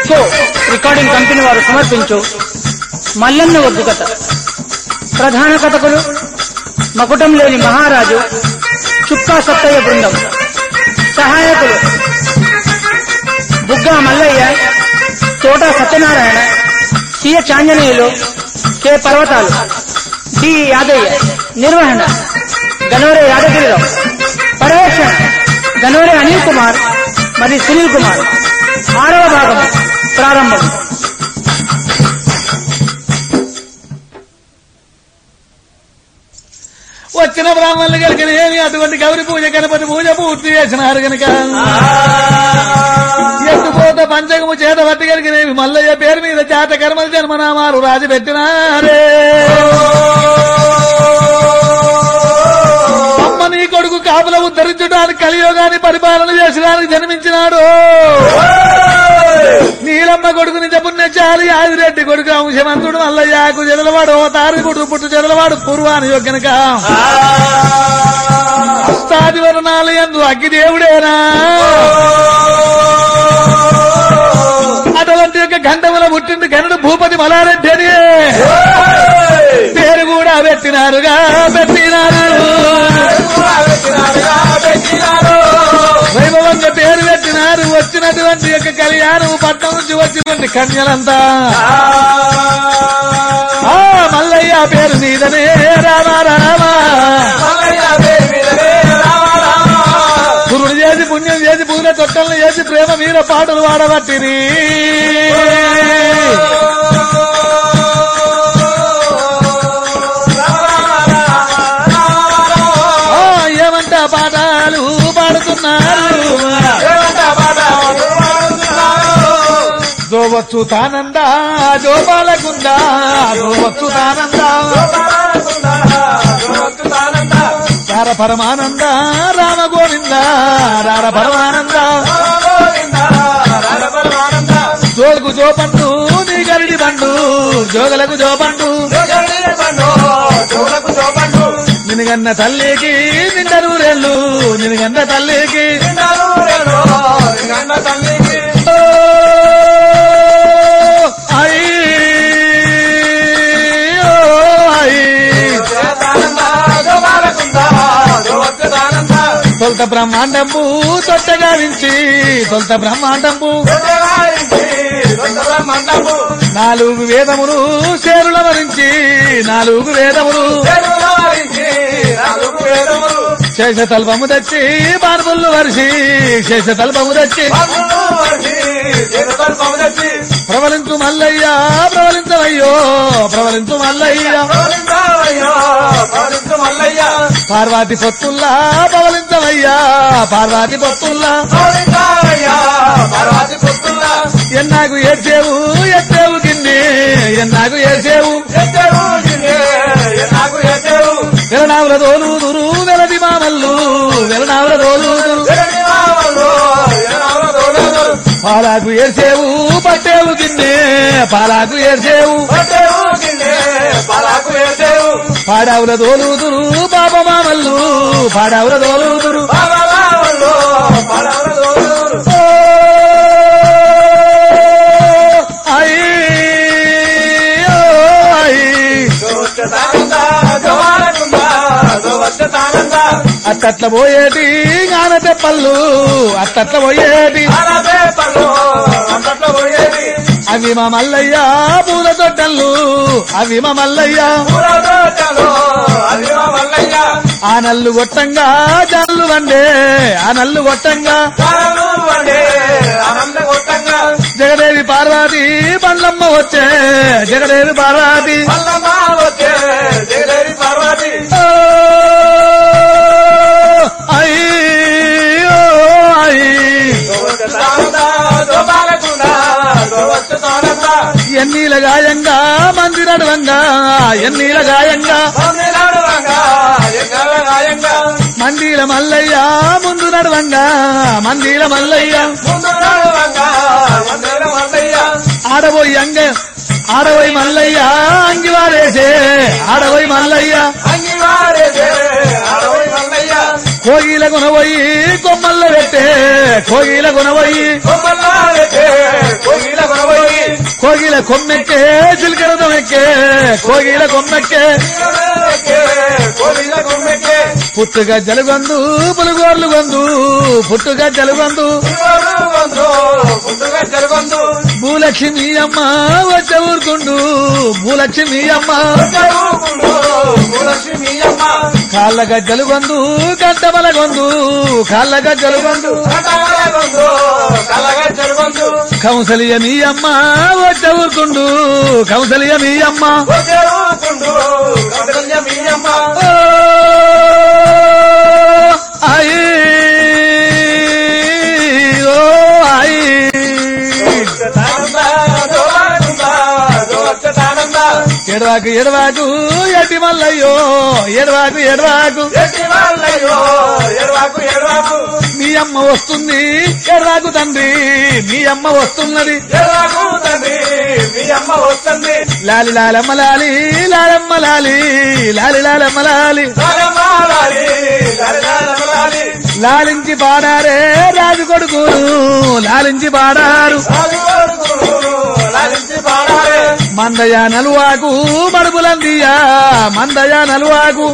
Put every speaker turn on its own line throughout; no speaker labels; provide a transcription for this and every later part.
ఎస్కో recording company వారు సమర్పించు మల్లన్న ఒగ్గు కథ. ప్రధాన కథకులు మకుటం లేని మహారాజు చుక్కా సత్తయ్య బృందం. సహాయకులు బుగ్గా మల్లయ్య, తోట సత్యనారాయణ, సియ చాంజనేయులు, కె పర్వతాలు, డి యాదయ్య. నిర్వహణ గనోరే యాదగిరిరావు. పర్యవేక్షణ గనోరే అనిల్ కుమార్ మరియు సునీల్ కుమార్. 6వ భాగం ప్రారంభం.
వచ్చిన బ్రాహ్మణులు కలిగిన అటువంటి గౌరి పూజ గణపతి పూజ పూర్తి చేసినారు కనుక ఎత్తుపోత పంచకము చేత పట్టి కలిగినవి మల్లయ్య పేరు మీద జాత కర్మల జన్మనామాలు రాజు పెట్టినారే. అమ్మ నీ కొడుకు కాపుల ఉద్ధరించడానికి కలియోగాన్ని పరిపాలన చేసడానికి జన్మించినాడు. నీలమ్మ కొడుకు నిజ పుణ్యచారి ఆదిరెడ్డి కొడుకు అంశమంతుడు మల్లయ్యకు జదలవాడు తారి కొడుకు పుట్టు జదలవాడు పూర్వాని యొక్కనక అష్టాది వర్ణాలు ఎందు అగ్గిదేవుడేనా. అటువంటి యొక్క గంధముల పుట్టింది కనుడు భూపతి మలారెడ్డి అని పేరు కూడా పెట్టినారు. వైభవంగా పేరు పెట్టినారు. వచ్చినటువంటి యొక్క కళ్యాణం పట్నం నుంచి వచ్చినటువంటి కన్యలంతా మల్లయ్య పేరు మీదనే రామ రామ, గురుడు చేసి పుణ్యం చేసి పూల తొక్కలను చేసి ప్రేమ మీద పాటలు వాడబట్టిరి. ఏమంటా పాఠాలు పాడుతున్నారు. జోవచ్చు తానంద జోపాలకుందా, జోవచ్చు తానంద రార పరమానంద రామ గోవింద రార పరమానంద జోగుకు జోపండు నీ గరిడి బండు, జోగలకు జోపండు నినగన్న తల్లికి నిండరూరెళ్ళు, నినగన్న తల్లికి తొలత బ్రహ్మాండంబు తొట్టగా వించి, తొలత బ్రహ్మాండంబు 4 వేదములు శేరుల వరించి, 4 వేదములు శేషతల్పము తెచ్చి బార్బుల్లు వరిసి, శేషతల్పము తెచ్చి ప్రవలించు మల్లయ్య ప్రవలించవయ్యో, ప్రవలించు మల్లయ్య పార్వతి పొత్తుల్లా పవలించవయ్యా, పార్వతి పొత్తుల్లా ఎన్నాకు ఏడ్చేవు ఎత్తేవు గిన్నె, ఎన్నాకు ఏడ్చేవు వెలనావుల దోలుదురు వెలది మామల్లు, వెలనావుల దోలుదురు పాలాకు ఏడ్చేవు పట్టేవు గిన్నె, పాలాకు ఏడ్చేవు పాడావుల దోలుదురు బాబ మామల్లు, పాడావుల దోలుదురు అట్టట్ల పోయేటి గానతే పళ్ళు, అట్టట్ల పోయేటి అవి మా మల్లయ్య పూల తొట్టళ్ళు, అవి మా మల్లయ్య ఆ నల్లు గొట్టంగా జల్లు వండే, ఆ నల్లు గొట్టంగా జగదేవి పార్వతి బండ్లమ్మ వచ్చే, జగదేవి పార్వతి ఎన్నీల గాయంగా మంది నడవంగా, ఎన్నీల గాయంగా మందిల మల్లయ్య ముందు నడవంగా, మందిల మల్లయ్య ఆడబోయి ఆడబోయి మల్లయ్య అంగివారేసే, ఆడబోయి మల్లయ్య కోగిల కొనబోయి కొమ్మల్లో పెట్టే, కోగిల కొనబోయి కోగిల కొమ్మెక్కే చిలకరదమెక్కే కోగిల కొమ్మెక్కే పుట్టుగా జలుగొందు పులుగోర్లు గొందు పుట్టుగా జలుగొందు భూలక్ష్మి అమ్మ వచ్చ ఊరుకుండు భూలక్ష్మి అమ్మ కాళ్ళ గజ్జలు గొందు గంటమల గొందు కాళ్ళ గజ్జలు గొందు కౌసలియ మీ అమ్మ వచ్చ ఊరుకుండు కౌసలియ మీ అమ్మ అయి ఓ అయి ఎడవాకు ఎడవాకు ఎట్టి మల్లయ్యో ఎడవాకు ఎడవాకు మీ అమ్మ వస్తుంది ఎడవాకు తండ్రి మీ అమ్మ వస్తున్నది లాలి లాలమ్మ లాలి లాలమ్మ లాలి లాలి లాలమ్మ లాలి లాలించి పాడారే రాజు కొడుకులు లాలించి పాడారు మందయ నలువాకు మడుపులందియా మందయ నలువాకు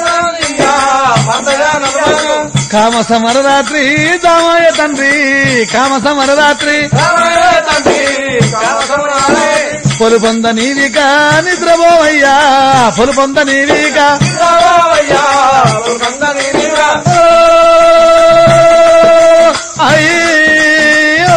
కామ సమరరాత్రి దామయ్య తండ్రి కామ సమరరాత్రి పొలుపొంద నీవిక నిద్రపోవయ్యా పొలుపొంద నీవిక అయ్యో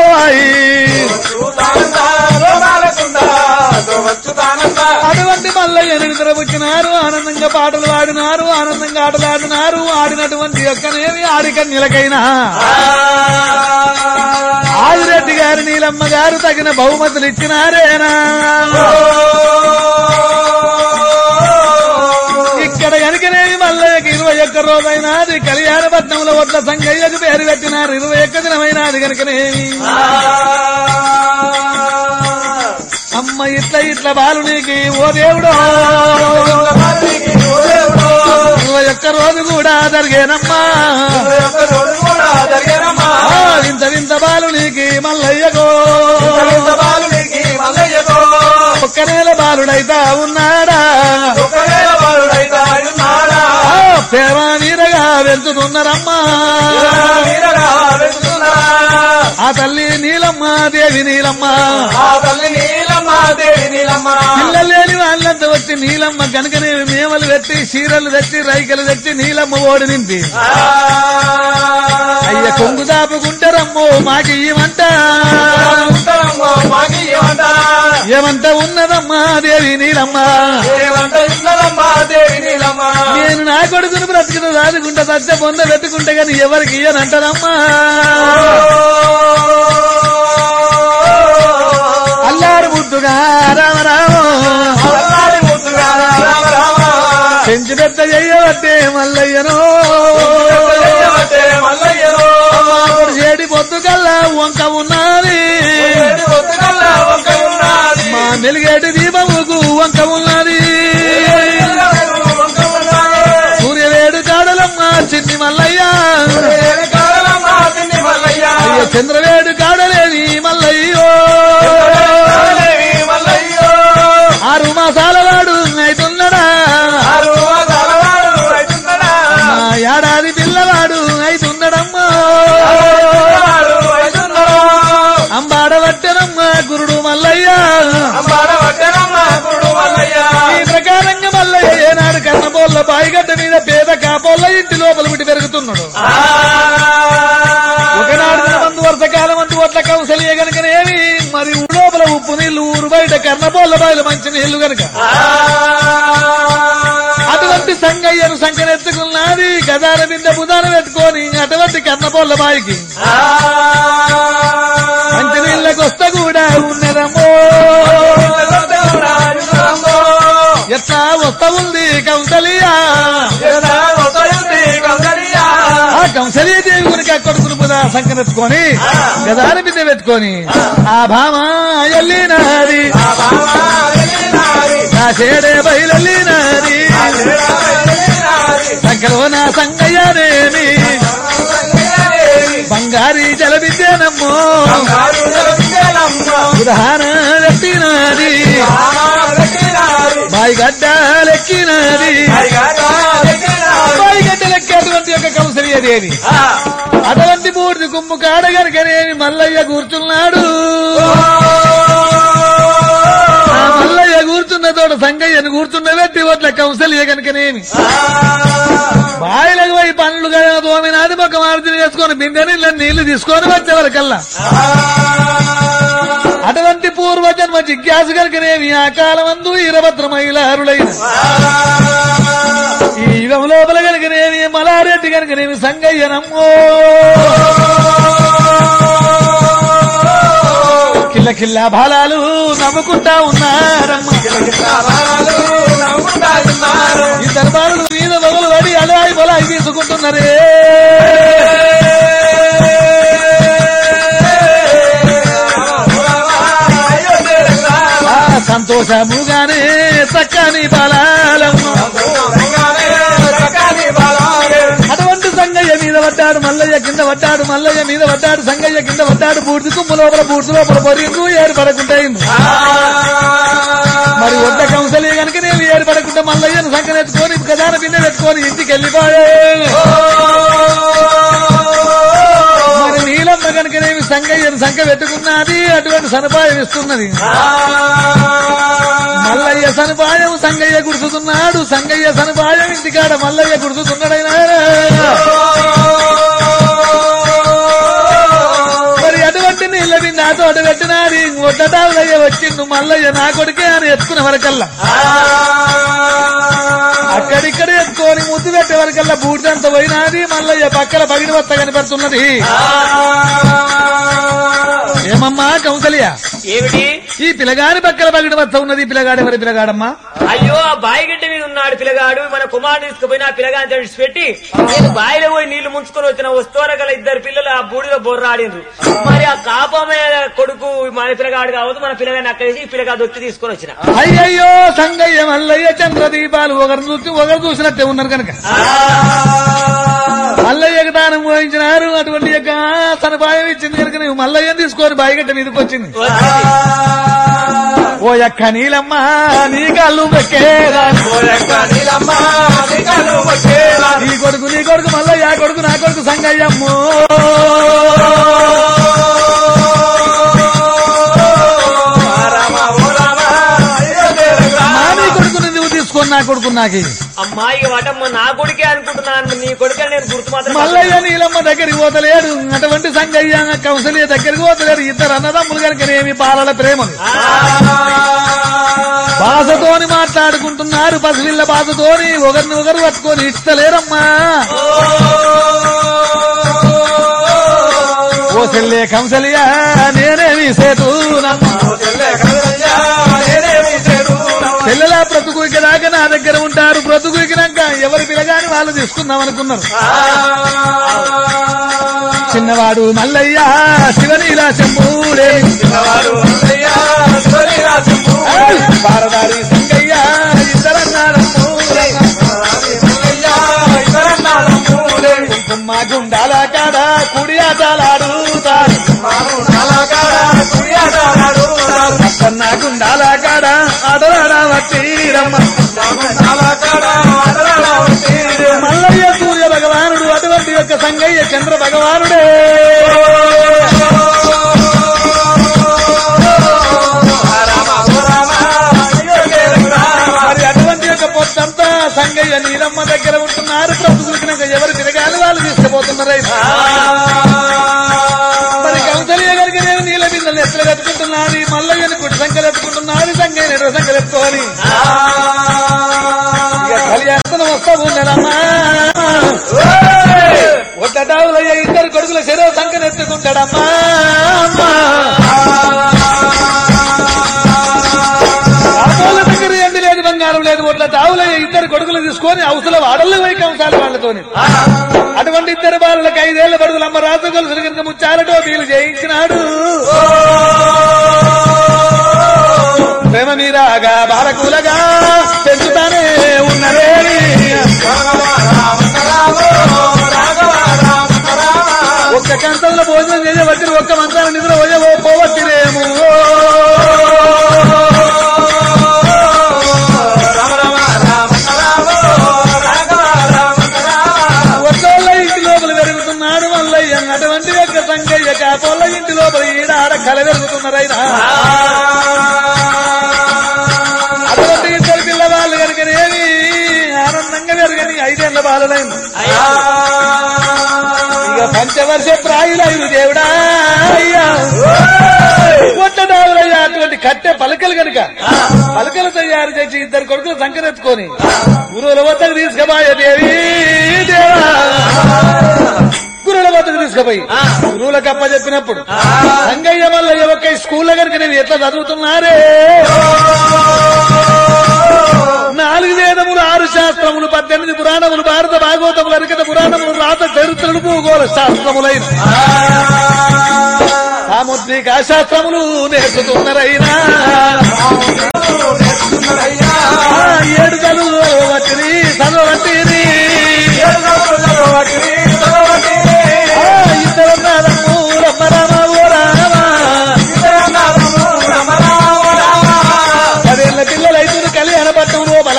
అటువంటి మల్లయ్యను నిద్రపుచ్చినారు ఆనందంగా పాటలు పాడినారు ఆనందంగా ఆటలాడినారు ఆడినటువంటి యొక్కనేమి ఆడికన్యలకైనా ఆదిరెడ్డి గారు నీలమ్మ గారు తగిన బహుమతులు ఇచ్చినారేనా ఇక్కడ కనుకనేవి మల్లయ్యకి 21 రోజైనాది కళ్యాణపట్నంలో ఒట్ల సంగయ్యకు పేరు పెట్టినారు 21 దినమైనాది కనుకనేవి అమ్మ ఇట్ల ఇట్ల బాలునికి ఓ దేవుడో 21 రోజు కూడా జరిగేనమ్మా వింత వింత బాలునికి మల్లయ్యకో ఒక్క నెల బాలుడైతా ఉన్నాడా ప్రేమ నీరగా వెళ్తున్నారమ్మా ఆ తల్లి నీలమ్మ దేవి నీలమ్మ పిల్లలు లేని వాళ్ళంతా వచ్చి నీలమ్మ కనుకనే మేమలు తెచ్చి చీరలు తెచ్చి రైకలు తెచ్చి నీలమ్మ ఓడి నింపి అయ్య కొంగు దాపుకుంటారమ్మో మాకి ఏమంట ఏమంట ఉన్నదమ్మా దేవి నీలమ్మ నేను నా కొడుకును బ్రతుకును దాదుకుంటా సత్య పొంద పెట్టుకుంటే గాని ఎవరికి ఇయ్యనంటారమ్మా అల్లారు ముద్దుగా రామరామ పెంచి పెద్ద చెయ్యబట్టే మల్లయ్యను చేడి పొద్దుకల్లా వంక ఉన్నది మా మెలిగేటి దీపముకు వంక ఉన్నది సూర్యవేడు కాడలమ్మ చిన్ని మల్లయ్య అయ్యో చంద్రవేడు కాడలేని మల్లయ్యో 6 మాసాల వాడు అయితున్నాడా ఏడాది పిల్లవాడు అయితున్నాడమ్మా అంబాడబట్టనమ్మ గురుడు మల్లయ్య ఈ ప్రకారంగా మల్లయ్య ఏనాడు కన్నపోళ్ళ బాయిగడ్డ మీద పేద కాపోళ్ళ ఇంటి లోపల విటి పెరుగుతున్నాడు ఒకనాడు మందు వర్షకాలం అంటూ ఒట్ల కౌసలియ గనుకనేవి మరి లోపల ఉప్పు నీళ్లు ఊరు బయట కన్నపోళ్ళ బాయిలు మంచి నీళ్లు గనుక అటువంటి సంగయ్యను సంకనెత్తుకున్నది గదాల బిందె బుధాన పెట్టుకొని అటువంటి కన్నపోళ్ళ బాయికి మంచి నీళ్ళకి వస్తా కూడా ఉన్నదమ్మో ఎట్లా వస్తా ఉంది కౌసలియా ఆ కౌసలియ దేవి గురికి కొడుకును బుధ సంకనెత్తుకొని గదాల బిందె పెట్టుకొని ఆ భామ ఎల్లినాది నా చేడే బయలెల్లినాది సంకలో నా సంగయ్యనేమి బంగారీ జలబిద్దేనమ్మో ఉదాహరణ లెక్కినది బాయి గడ్డలెక్కినది బాయి గడ్డలెక్కి అటువంటి యొక్క కౌసల్యదేవి అటువంటి బూడిది కుమ్ము కాడగనకనేమి మల్లయ్య కూర్చున్నాడు. మల్లయ్య కూర్చున్న తోట సంగయ్యను కూర్చున్న వ్యక్తి ఓట్ల కౌసల్య కనుకనేమి బాయిలకు పోయి పనులు తోమినాది ఒక మార్జిని వేసుకొని బిందెని నీళ్లు తీసుకొని వచ్చేవరకల్లా అటువంటి పూర్వజన్మ జిజ్ఞాసు కనుకనేమి ఆ కాలమందు ఇరభద్ర మహిళారులైన ఈ యుగం లోపల కనుకనేమి మలారెడ్డి కనుకనేమి సంగయ్యనమ్మో కిల్ల కిల్ల బాలాలు నవ్వుకుంటా ఉన్నారమ్మ. ఈ దర్బారులు మీద మొగలు పడి అలాయి బలాయి తీసుకుంటున్నారే. సంతోషముగానే చక్కని బలాలమ్మ. అటువంటి సంగయ్య మీద పడ్డాడు మల్లయ్య కింద పడ్డాడు మల్లయ్య మీద పడ్డాడు సంగయ్య కింద పడ్డాడు. బూర్తి కుమ్ము లోపల బూర్తి లోపల పొరిగు ఏర్పడకుంటాయి. మరి ఒడ్డ కౌసల్య కనుక నేను ఏర్పడకుండా మల్లయ్యను సంకనెత్తుకొని గదాన బిన్నె పెట్టుకొని ఇంటికి వెళ్ళిపోయాడు. మరి నీలమ్మ కనుకనేమి సంగయ్యను సంఖ పెట్టుకున్నది. అటువంటి సదుపాయం ఇస్తున్నది. మల్లయ్య సదుపాయం సంగయ్య గుర్తుతున్నాడు. సంగయ్య సదుపాయం ఇంటికాడ మల్లయ్య గుర్తుతున్నాడైనా. మరి అటువంటి నీళ్ళ నాతో అటు పెట్టినాది. ఒడ్డటావులయ్య వచ్చిండు మల్లయ్య నా కొడుకే అని ఎత్తుకునే వరకల్లా అక్కడిక్కడ ఎత్తుకొని ముద్దు పెట్టే వరకల్లా బూడిదంత పోయినాది. మల్లయ్య పక్కల పగిడి వత్త కనిపెడుతున్నది. ఏమమ్మా కౌసల్య
ఏమిటి
ఈ పిల్లగాడి పక్కల పగిడి వత్త ఉన్నది. పిల్లగాడు ఎవరి పిల్లగాడమ్మా?
అయ్యో ఆ బాయిగడ్డ మీద ఉన్నాడు పిల్లగాడు. మన కుమారుడు తీసుకుపోయిన ఆ పిల్లగాని తెడిచిపెట్టి నేను బాయిలో పోయి నీళ్లు ముంచుకొని వచ్చిన వస్తువుల ఇద్దరు పిల్లలు ఆ బూడిలో బొర్రాడిండ్రు. మరి ఆ కాపమే కొడుకు మన పిల్లగాడు కావద్దు. మన పిల్లగాని అక్కడేసి ఈ పిల్లగా దొక్కి తీసుకొని వచ్చిన.
అయ్యయ్యో సంగయ్య మల్లయ్య చంద్రదీపాలు ఒకరు చూసినట్టే ఉన్నారు కనుక మల్లయ్యకు దానం పోయించినారు. అటువంటి యొక్క సదుపాయం ఇచ్చింది కనుక నువ్వు మల్లయ్యను తీసుకొని బాయిగడ్డ మీదకి వచ్చింది. ఓ యొక్క నీలమ్మ నీ కళ్ళు నీ కొడుకు మల్లయ్య కొడుకు నా కొడుకు సంగయ్యమ్మో. నీ కొడుకుని నువ్వు తీసుకొని నా కొడుకు నాకి
అమ్మాయి వాటమ్మ నా కొడుకే అనుకుంటున్నాను. నీ కొడుకే నేను గుర్తు మాత్రం.
మల్లయ్య నీలమ్మ దగ్గరికి పోతలేడు. అటువంటి సంగయ్య కౌసల్య దగ్గరికి పోతలేడు. ఇద్దరు అన్నదమ్ములు కనుకనేమి పాలల ప్రేమలు బాధతోని మాట్లాడుకుంటున్నారు. పసిలిళ్ళ బాధతోని ఒకరిని ఒకరు పట్టుకొని ఇస్తలేరమ్మా. ఓ చెల్లె కంసలియా నేనేమి సేతునమ్మా. చెల్లెలా బ్రతుకుకినాక నా దగ్గర ఉంటారు. బ్రతుకుకినాక ఎవరి పిల్లగాని వాళ్ళు తీసుకుందాం అనుకున్నారు. చిన్నవాడు మల్లయ్య శివనీలా చెంబూడే భారదారి సంగయ్య ఇద్దరన్నారమ్మా. కుంకుమ గుండాల కాడ కుడి ఆటలాడుతారు. అక్కన్న గుండాల కాడ ఆటలాడవట్టిరమ్మ. మల్లయ్య సూర్య భగవానుడు అటువంటి యొక్క సంగయ్య చంద్ర భగవానుడే. మరి అటువంటి యొక్క పొత్తంతా సంగయ్య నీలమ్మ దగ్గర ఉంటున్నారు. బ్రతుకులకినాక ఎవరు తిరగాలి వాళ్ళు తీసుకుపోతున్నారు. మరి కౌసల్య గారికి నేను నీళ్ళ బిందెలు ఎత్తులు ఎత్తుకుంటున్నాను. మల్లయ్యని కుటి సంఖ్యలు ఎత్తుకుంటున్నాను. సంగయ్య రెండు సంఖ్యలు ఎత్తుకోని కళ్యాణం వస్తా ఉన్నాడమ్మా. ఒడ్డటావులయ్య ఇద్దరు కొడుకుల శరీర సంఖ్యను ఎత్తుకుంటాడమ్మా. దగ్గర ఎండి లేదు బంగారం లేదు. ఒడ్ల తావులయ్య ఇద్దరు కొడుకులు తీసుకొని అవసరం వాడల్లో పోయి కంసాలి వాళ్ళతోని. అటువంటి ఇద్దరు బాలలకు 5 ఏళ్ల బడుగులు అమ్మ రాజు గొలుసులు కనుక ముచ్చాలటో వీలు చేయించినాడు. ప్రేమ మీరాగా బాలకులగా పెంచుతానే ఉన్నదే. ఒక్క కంచంలో భోజనం చేయవచ్చి ఒక్క మంచాల నిద్ర పోవచ్చిరేమో. కలవెరుగుతున్నారైనా అటువంటి ఇద్దరు పిల్లవాళ్ళు కనుకనేమి ఆనందంగా పెరగని 5 ఏళ్ల బాలలైంది ఇక పంచవర్ష ప్రాయులైన దేవుడా అయ్యా కొట్టడావులయ్యా అటువంటి కట్టె పలకలు కనుక పలకలు తయారు చేసి 2 కొడుకులు సంకరెత్తుకొని గురువుల వద్దకు తీసుకుపోయే దేవి దేవా గురువుల వద్దకు తీసుకుపోయి గురువులకు అప్ప చెప్పినప్పుడు సంగయ్య మల్లయ్య ఒక్క స్కూల్లో కనుక నేను ఎట్లా చదువుతున్నారే 4 వేదములు 6 శాస్త్రములు 18 పురాణములు భారత భాగవతములు అరికత పురాణములు రాత చరిత్రలు భూగోళ శాస్త్రములైన సాముద్రిక శాస్త్రములు నేర్చుతున్నారైనా 7 చదువులు వచ్చిని చదవట్టిని ఇద్దరున్నారమ్ము రమ్మరామ ఓ రామ 10 ఏళ్ల పిల్లలైతున్న కళ్యాణ పట్టం లోపల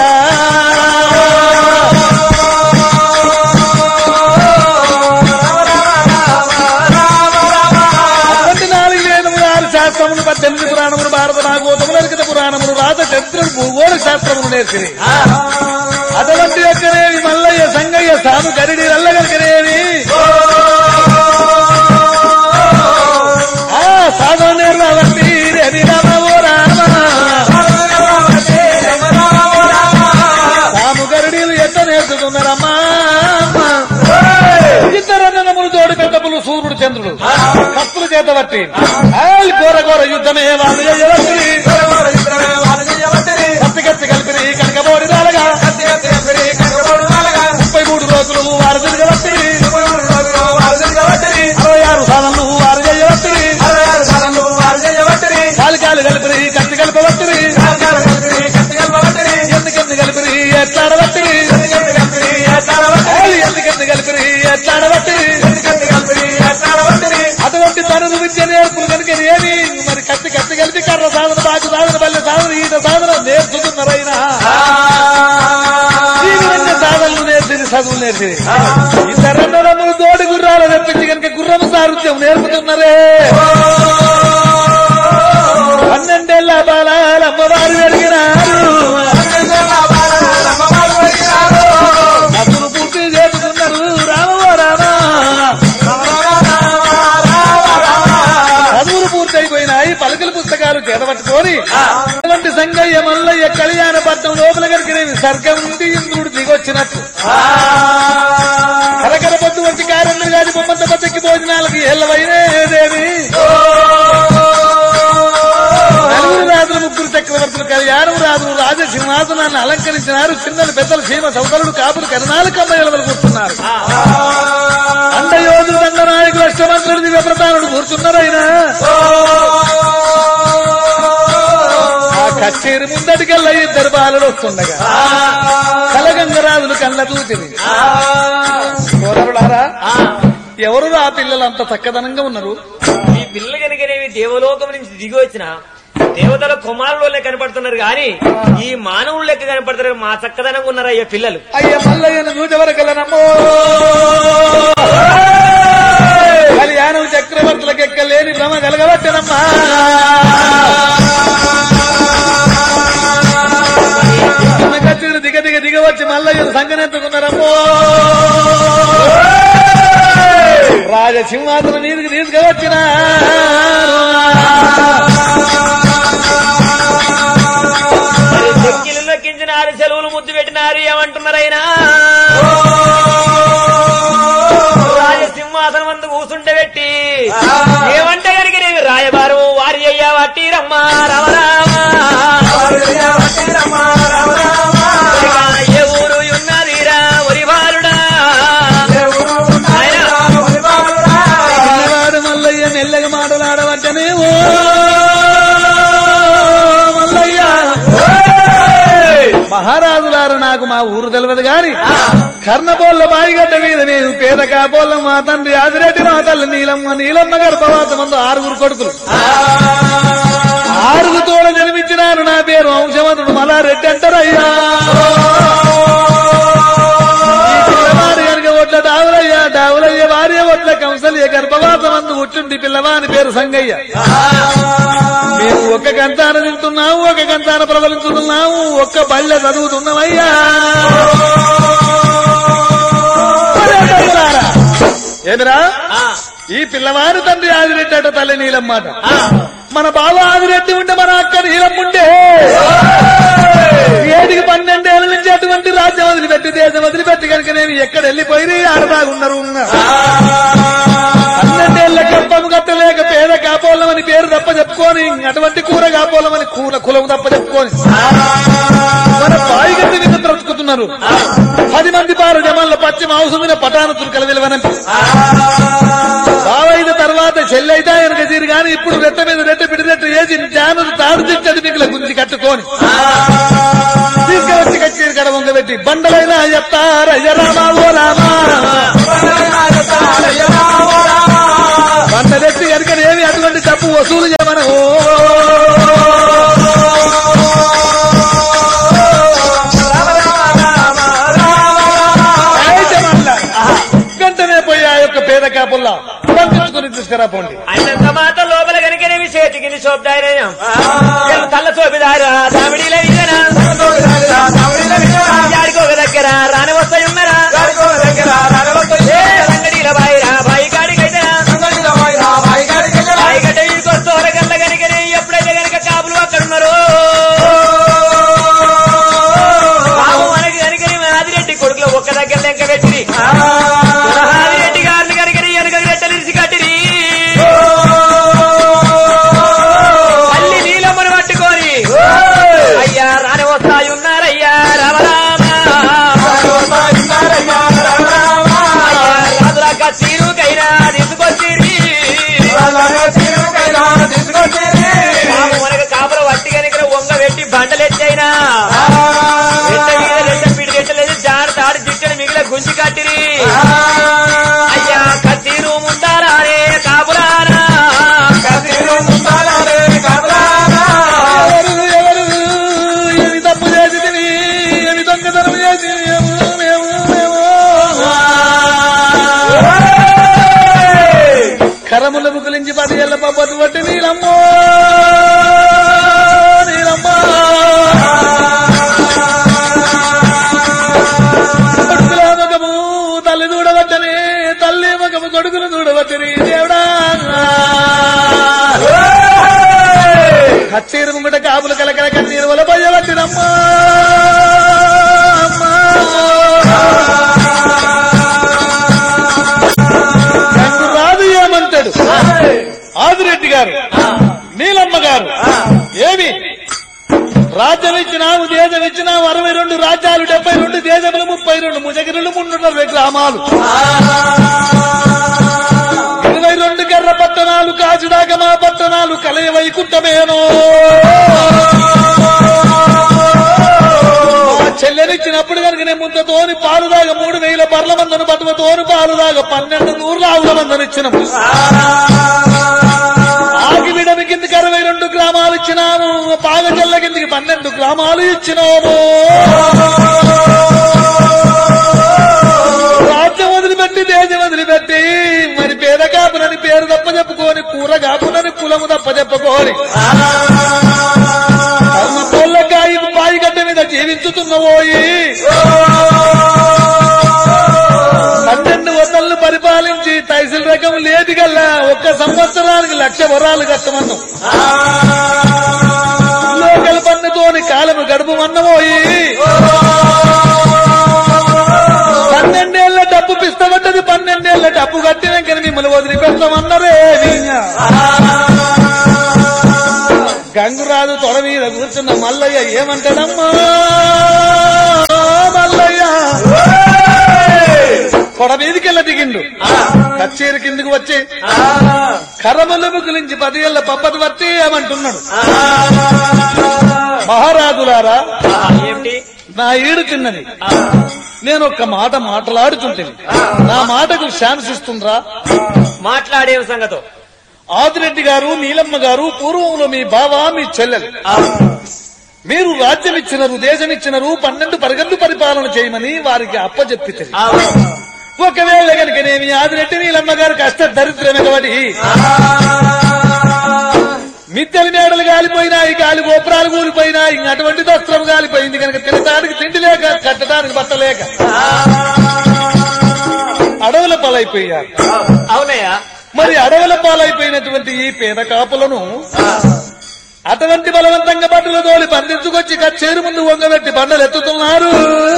అటువంటి 4 వేదములు 6 శాస్త్రములు 18 పురాణములు భారత భాగవతములు అరికత పురాణములు రాత చరిత్రలు భూగోళ శాస్త్రములు నేర్చిని అటువంటి యొక్కనేవి మల్లయ్య సంగయ్య సాము గరిడి రల్లగలికనేవి సాధన నేర్వట్టి రవి రామ ఓ రామ సాము గరిడీలు ఎంత నేర్చుకున్నారమ్మా 2 అన్నదమ్ములు తోడు పెద్దపులు సూర్యుడు చంద్రుడు కత్తులు చేత బట్టి ఘోర ఘోర యుద్ధమే వాళ్ళు చేయవట్టి కత్తి కత్తి కలిపి కనకబోడి రాలగా 33 రోజులు వారు తిరగబట్టి 66 సాధనలు వారు చేయబట్టి కాలికాలు కలిపి కత్తి కలపబట్టి ఎందుకెందు కలిపి ఎట్లాడబట్టి ఎందుకెందు కలిపి ఎట్లాడబట్టి అటువంటి తనులు విద్య నేర్పులు కనుక ఏమి మరి కత్తి కత్తి కలిపి కర్ర సాధన బాకు సాధన బల్లె సాధన ఈట సాధన నేర్చుకున్నారైనా జీవితంగా సాధనలు నేర్చింది చదువులు నేర్చింది 2 అన్నదమ్ములు తోడి గుర్రాలు తెప్పించి కనుక గుర్రము సారుత్యం నేర్పుతున్నారే 12 ఏళ్ల బాలాల అమ్మవారు పెరిగినారు చదువులు పూర్తి చేసుకున్నారు రామో రామ చదువులు పూర్తయిపోయినాయి పలకల పుస్తకాలు చేతబట్టుకొని అటువంటి సంగయ్య మల్లయ్య కళ్యాణ పట్నం లోపల కనుక స్వర్గం నుండి ఇంద్రుడు దిగొచ్చినట్టు కరకర పొద్దు వచ్చి కారణం కాదు బొమ్మంత బద్దకి భోజనాలకి ఏళ్ళవైనేదేవి 4 రాజులు 3 చక్రవర్తులు కళ్యాణం రాజులు రాజసింహాసనాన్ని అలంకరించినారు చిన్నలు పెద్దలు సీమ సౌకరుడు కాపులు కరణాలు కమ్మయ్యలు కూర్చున్నారు అండయోధులు దండనాయకులు అష్టమంత్రుడు దివ్య ప్రధానుడు కూర్చున్నారైనా ఆ కచేరి ముందటికల్లా 2 బాలలు వస్తుండగా కలగంగరాజులు కళ్ళ చూచింది సోదరులారా ఎవరు ఆ పిల్లలు అంత చక్కదనంగా ఉన్నారు
ఈ పిల్లలు కనుకనేవి దేవలోకం నుంచి దిగి వచ్చిన దేవతల కుమారులే కనపడుతున్నారు గాని ఈ మానవులు లెక్క కనపడుతున్నారు మా చక్కదనంగా ఉన్నారా అయ్యా పిల్లలు
అయ్య మల్లయ్యను చూచవరకలనమ్మో కళ్యాణం చక్రవర్తులకు ఎక్కలేని భ్రమ కలగబట్టనమ్మా కచ్చుడు దిగ దిగ దిగవచ్చి మల్లయ్యను సంగనెత్తుకున్నారమ్మో రాజసింహాసనం మీదకి తీసుకువచ్చిన
చెక్కిలకించిన 6 సెలవులు ముద్దు పెట్టినారు ఏమంటున్నారైనా రాజసింహాసనం అందు కూసుంటే పెట్టి ఏమంటే కనుక నేను రాయబారు వారి అయ్యా వట్టి రమ్మా రామరామా ఏ ఊరు ఉన్నదిరా ఒరి బాలుడా
పిల్లవాడు మల్లయ్య మెల్లగా మాటలాడవచ్చనే ఓ మల్లయ్య మహారాజులారు నాకు మా ఊరు తెలియదు గాని కర్ణపోళ్ల బాయిగడ్డ మీద నేను పేద కాపోళ్ళ మా తండ్రి ఆదిరెడ్డి మా తల్లి నీలమ్మ గర్భవాసమందు 6 కొడుకులు 6 తోడ జన్మించినారు నా పేరు వంశవంతుడు మల్లారెడ్డి అంటారయ్యా ఈ పిల్లవాడు కనుక ఒట్ల డావులయ్యా డావులయ్య భార్య ఒట్ల కంసల్య గర్భవాసమందు ఉట్టుండి పిల్లవాని పేరు సంగయ్య. మేము ఒక్క గంటాన తింటున్నాము, ఒక గంటాన ప్రబలించుతున్నాము, ఒక్క బళ్ళె చదువుతున్నామయ్యా. ఏమిరా ఈ పిల్లవారి తండ్రి ఆదిరెడ్డి అట, తల్లి నీలమ్మాట. మన బావ ఆదిరెడ్డి ఉంటే మన అక్క నీలమ్ముండే 7-12 ఏళ్ల నుంచి అటువంటి రాజ్యం వదిలిపెట్టి దేశం వదిలిపెట్టి కనుక నేను ఎక్కడ వెళ్ళిపోయి ఆడదాగున్నారు. 12 ఏళ్ల గర్భము కట్టలేక పేద కాపోలమని పేరు తప్ప చెప్పుకొని, అటువంటి కూర కాపోలమని కులం తప్ప చెప్పుకొని మన బాయిగట్టి మీద బ్రతుకుతున్నారు. 10 మంది పారు జమాన్ల పశ్చిమ అవసరమైన పటాన తుర్కల విలువనంపి బావైన తర్వాత చెల్లైతే వెనక తీరు గాని ఇప్పుడు రెట్ట మీద రెట్ట పిడి రెట్ట వేసి జానులు తాడు తిట్టడి మిగిల గుంజి కట్టుకొని తీసుకువచ్చి కచ్చేరి కడ వంగబెట్టి బండలైనా చెప్తారయ్య రామా ఓ రామా, బండలెట్టి కనుకనేమి అటువంటి డబ్బు వసూలు చేయమని వెంటనే పోయి ఆ యొక్క పేద కాపుల్లా పంపించుకుని తీసుకురా పోండి.
అన్నంత మాట లోపల కనుకనేమి చేతికి చోపుదారయ్యా, తల్ల చోపిదారా దామిడిలో ఇదనా జాడికి ఒక దగ్గర రాని వస్తాయున్నారా, రంగడీల బాయిరా బాయి కాడికైతేనా బాయి గడ్డ ఇంకొస్తూ గంట కనుకనే ఎప్పుడైతే కనుక కాపులు అక్కడున్నారో బాబు మనకి కనుకని ఆదిరెడ్డి కొడుకులో ఒక్క దగ్గర లెక్క పెట్టి ఆదిరెడ్డి గారిని కనుకని వెనక రెట్టలిసి కట్టిరి మళ్ళీ నీలమ్మను పట్టుకొని అయ్యా రాని వస్తాయున్నారయ్యా రాదురా కచ్చీరుకైనా తీసుకొచ్చిరి మనకు కాపుల వట్టి కనుక వంగ పెట్టి బండలెట్టైనా రెట్ట మీద రెట్ట పిడి రెట్టలేదు జాడ తాడు దిట్టడి మిగిలిన గుంజి కట్టిరి. అయ్యా కచ్చీరు ముందారే కాపులారా,
ఏమి తప్పు చేసింది, ఏమి దొంగతనం చేసింది, కరముల ముకులించి 10 ఏళ్ల పబ్బతి పట్టి నీలమ్మో నీలమ్మ కొడుకుల ముఖము తల్లి చూడవచ్చని, తల్లి ముఖము కొడుకులు చూడవచ్చని దేవుడా. కచ్చీరు ముంగట కాపులు కలకల కన్నీరు వల పోయవచ్చినమ్మా. రాదు ఏమంటాడు ఆదిరెడ్డి గారు, నీలమ్మ గారు, ఏమి రాజ్యం ఇచ్చినాము, దేశం ఇచ్చినాము, 62 రాజ్యాలు, 72 దేశములు, 32 ముజగిరులు, 320 గ్రామాలు, 22 గర్ర పట్టణాలు, కాచిడాగమా పట్టణాలు, కలయ వైకుంఠమేనో. చెల్లెనిచ్చినప్పుడు కనుక నేను ముందుతోని పాలు దాగా 3000 బర్ల మందను పట్టువతోని పాలు దాగా 1200 ఆవుల మందను ఇచ్చినాము. ఆగివిడమి కిందికి 62 గ్రామాలు ఇచ్చినాము, పాగజల్ల కిందికి 12 గ్రామాలు ఇచ్చినాము. రాజ్యం వదిలిపెట్టి దేశం వదిలిపెట్టి మరి పేద కాపునని పేరు తప్ప చెప్పుకోని, కూర కాపునని కులము తప్ప చెప్పుకోని పొల్లకాయ బాయిగడ్డ మీద జీవించుతున్నవోయి 12 వతలను పరిపాలించి తైసిల్ రకం లేదు గల్లా 1 సంవత్సరానికి 1,00,000 వరాలు కట్టమన్నాం. లోకల్ పన్నుతోని కాలము గడుపుమన్నమోయి 12 ఏళ్ల డబ్బు పిస్తబడ్డది. 12 ఏళ్ల డబ్బు కట్టినాక మిమ్మల్ని వదిలిపెడతామన్నారే. గంగురాజు తొడ మీద కూర్చున్న మల్లయ్య ఏమంటాడమ్మా, మల్లయ్య తొడ మీదికెళ్ళ దిగిండు. కచ్చేరి కిందికి వచ్చి కర్రమల్ల ముగ్గులించి 10 ఏళ్ల పబ్బతి పట్టి ఏమంటున్నాడు, మహారాజులారా
ఏమిటి
నా ఈడు తిన్నది, నేను ఒక్క మాట మాట్లాడుతుంటే నా మాటకు శాంతిస్తుండ్రా?
మాట్లాడే సంగతో
ఆదిరెడ్డి గారు, నీలమ్మ గారు పూర్వంలో మీ బావ, మీ చెల్లెలు మీరు రాజ్యం ఇచ్చినారు, దేశం ఇచ్చినారు, 12 పరగళ్ళు పరిపాలన చేయమని వారికి అప్పచెప్పితే ఒకవేళ కనుకనేమి ఆదిరెడ్డి నీలమ్మ గారు కష్ట దరిద్రమే కాబట్టి మిద్దెల మేడలు గాలిపోయినాయి, గాలి గోపురాలు కూలిపోయినాయి, అటువంటి దస్త్రం గాలిపోయింది కనుక తినడానికి తిండి లేక కట్టడానికి బట్ట లేక అడవుల పాలైపోయారు.
అవునయ్యా.
మరి అడవుల పాలైపోయినటువంటి ఈ పేద కాపులను అటువంటి బలవంతంగా బట్టలు తోలి బంధించుకొచ్చి కచ్చేరు ముందు వంగబెట్టి బండలు ఎత్తుతున్నారు.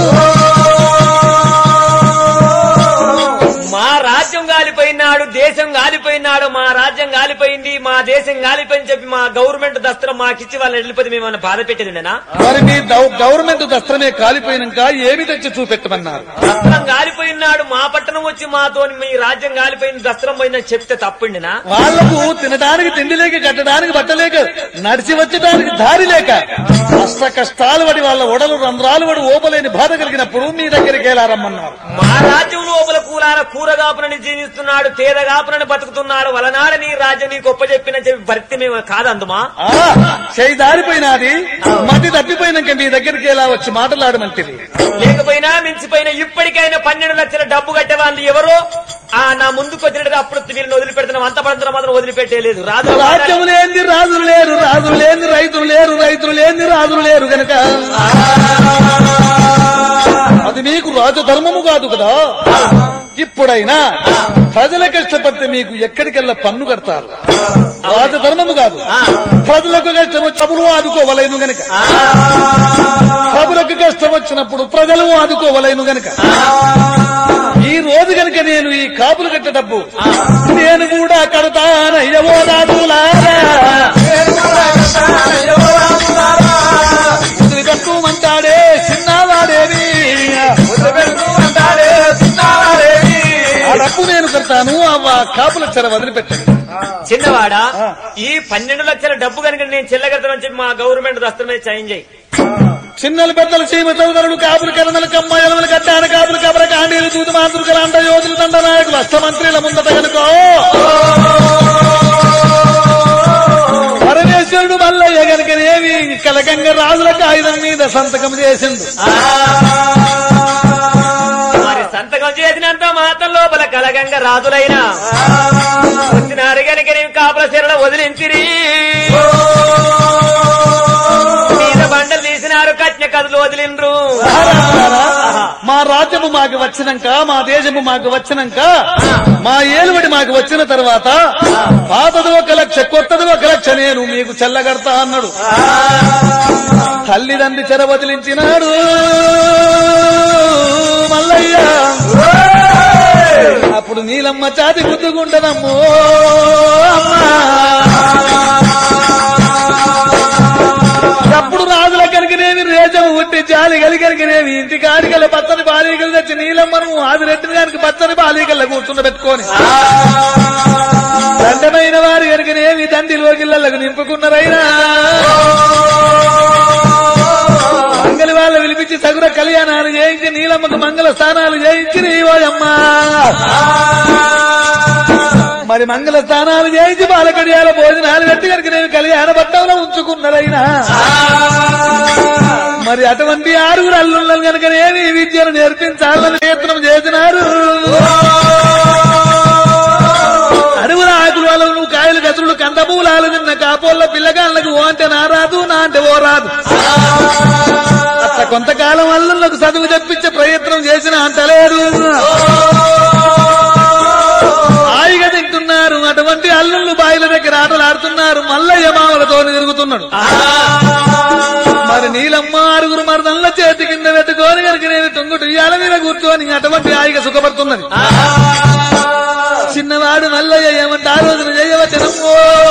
మా రాజ్యం గాలిపోయినాడు, దేశం గాలిపోయినాడు, మా రాజ్యం గాలిపోయింది, మా దేశం గాలిపోయింది చెప్పి మా గవర్నమెంట్ దస్త్రం మాకిచ్చి వాళ్ళు వెళ్ళిపోతే మేము బాధ పెట్టేదిండేనా?
మరి మీ గవర్నమెంట్ దస్త్రమే కాలిపోయినాక ఏమి తెచ్చి చూపెట్టమన్నారు?
దస్త్రం గాలిపోయినాడు, మా పట్టణం వచ్చి మాతో మీ రాజ్యం గాలిపోయింది దస్త్రం పోయిందని చెప్తే తప్పండినా?
వాళ్లకు తినడానికి తిండి లేక కట్టడానికి బట్టలేక నడిచి వచ్చడానికి దారి లేక కష్ట కష్టాలు పడి వాళ్ళ ఒడలు రంధ్రాలు పడి ఓపలేని బాధ కలిగినప్పుడు మీ దగ్గరికి ఎలా రమ్మన్నారు?
మా రాజ్యం లోపల కూరగాపునని జీవిస్తున్నాడు, పేదగాపునని బతుకుతున్నాడు, వలనాడ నీ రాజ్యం నీ గొప్ప చెప్పిన చెప్పి భర్తీ మేము కాదందుమా?
చేయి దారిపోయినాది, మతి తప్పిపోయినాక మీ దగ్గరికి ఎలా వచ్చి మాట్లాడమంటే
లేకపోయినా మించిపోయినా ఇప్పటికైనా 12 లక్షల డబ్బు కట్టే వాళ్ళు ఎవరో నా ముందుకు వచ్చినట్టు అప్పుడు వీళ్ళని వదిలిపెడుతున్నాం, అంత పడంతో మాత్రం వదిలిపెట్టేలేదు.
రాజ్యం లేని రాజులు లేరు, రాజులు లేని రైతులు లేరు, రైతులు లేని రాజులు లేరు గనక అది మీకు రాజధర్మము కాదు కదా. ఇప్పుడైనా ప్రజల కష్టపడితే మీకు ఎక్కడికెల్లా పన్ను కడతారు, రాజధర్మము కాదు. ప్రజలకు కష్టం వచ్చినప్పుడు ఆదుకోవలేను గనక, ప్రభులకు కష్టం వచ్చినప్పుడు ప్రజలు ఆదుకోవలేను గనక ఈ రోజు గనక నేను ఈ కాపులు కట్టే డబ్బు నేను కూడా కడతానయ్యవో రాజులారా, వదిలిపెట్టుమంటాడే చిన్నవాడేవి, ఆ డబ్బు నేను కడతాను, ఆ కాపుల చెర వదిలిపెట్టాను.
చిన్నవాడా, ఈ 12 లక్షల డబ్బు కనుక నేను చెల్లగడతానని చెప్పి మా గవర్నమెంట్ దస్త్రమే చేంజ్ అయ్యి
చిన్నలు పెద్దలు సీమ చౌదరులు కాపులు కరణలు కమ్మాయలు కట్టాన కాపులు కబర కాండీలు దూత మాతృకలు అంట యోధులు దండ నాయకులు అష్టమంత్రుల ముందట కనుకో పరమేశ్వరుడు మల్లయ్య గనుకనేమి కలకంగా రాజులకు ఆయుధం మీద సంతకం చేసిండు.
మరి సంతకం చేసినంత మాత్రం లోపల కలగంగా రాజులైనా వచ్చినారు గనుక నేను కాపుల చెరల వదిలించిరి, మీద బండలు తీసినారు, కట్న కథలు వదిలిండ్రు.
మా రాజ్యము మాకు వచ్చినాక, మా దేశము మాకు వచ్చినాక, మా ఏలుబడి మాకు వచ్చిన తర్వాత పాతది 1 లక్ష, కొత్తది 1 లక్ష నేను మీకు చెల్లగడతా అన్నాడు. తల్లిదండ్రి చెర వదిలించినాడు మల్లయ్య. అప్పుడు నీలమ్మ చాతి గుద్దుకుంటనమ్మో అమ్మా. అప్పుడు రాజుల కనుకనేమి రేజం ఉట్టి జాలి కలిగలిగినేవి ఇంటి కాడికల పచ్చని బాలీకలు తెచ్చి నీలమ్మను ఆదిరెడ్డిని గారికి పచ్చని బాలీకల్లో కూర్చుండ పెట్టుకొని దండమైన వారి కనుకనేమి దండిలోకిళ్లకు నింపుకున్నారైనా మంగళ వాళ్ళు పిలిపించి సగుర కళ్యాణాలు చేయించి నీలమ్మకు మంగళ స్థానాలు చేయించి నీవోయమ్మా. మరి మంగళ స్థానాలు చేయించి బాలకడియాల భోజనాలు పెట్టి కనుక నేను కళ్యాణ పట్టంలో ఉంచుకున్నారైనా మరి అటువంటి 6 అల్లుళ్ళను కనుకనేమి విద్యను నేర్పించాలని ప్రయత్నం చేసినారు. అడవుల ఆకులు అలవులు కాయలు గతులు కందమూలాలు నిన్న కాపోళ్ళ పిల్లగాళ్లకు ఓ అంటే నా రాదు, నా అంటే ఓ రాదు. అట్లా కొంతకాలం అల్లుళ్లకు చదువు తెప్పించే ప్రయత్నం చేసిన అంటలేదు, హాయిగా తింటున్నారు. అటువంటి అల్లుళ్ళు బాయిల దగ్గర ఆటలాడుతున్నారు, మల్లయ్య మామలతో తిరుగుతున్నాడు. మరి నీలమ్మ 6 మరదళ్ళ చేతి కింద పెట్టుకొని కనుక నేను తొంగుటు ఇయ్యాల మీద కూర్చొని అటువంటి హాయిగా సుఖపడుతున్నది. చిన్నవాడు మల్లయ్య ఏమంటే ఆ రోజున చేయవచ్చనమ్మో